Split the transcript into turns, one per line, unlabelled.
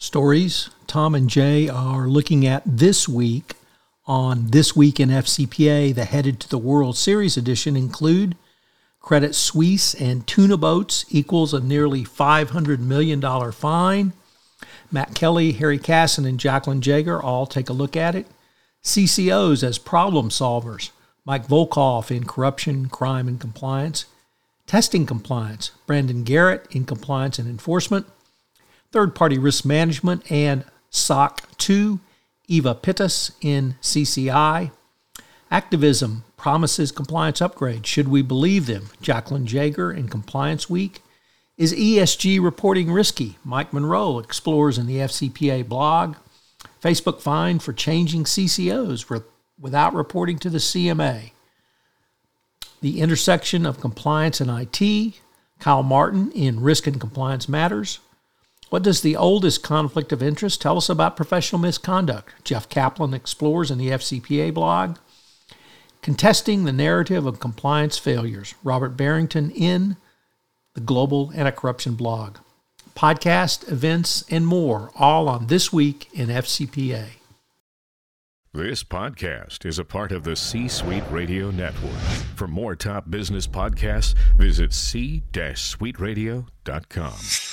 Stories Tom and Jay are looking at this week on This Week in FCPA. The Headed to the World Series edition include Credit Suisse and tuna boats equals a nearly $500 million fine. Matt Kelly, Harry Casson, and Jacqueline Jaeger all take a look at it. CCOs as problem solvers. Mike Volkov in Corruption, Crime, and Compliance. Testing Compliance. Brandon Garrett in Compliance and Enforcement. Third-Party Risk Management and SOC 2. Eva Pittas in CCI. Activism promises compliance upgrade. Should we believe them? Jacqueline Jaeger in Compliance Week. Is ESG reporting risky? Mike Monroe explores in the FCPA blog. Facebook fine for changing CCOs without reporting to the CMA. The intersection of compliance and IT. Kyle Martin in Risk and Compliance Matters. What does the oldest conflict of interest tell us about professional misconduct? Jeff Kaplan explores in the FCPA blog. Contesting the narrative of compliance failures. Robert Barrington in the Global Anti-Corruption blog. Podcast, events, and more, all on This Week in FCPA.
This podcast is a part of the C-Suite Radio Network. For more top business podcasts, visit c-suiteradio.com.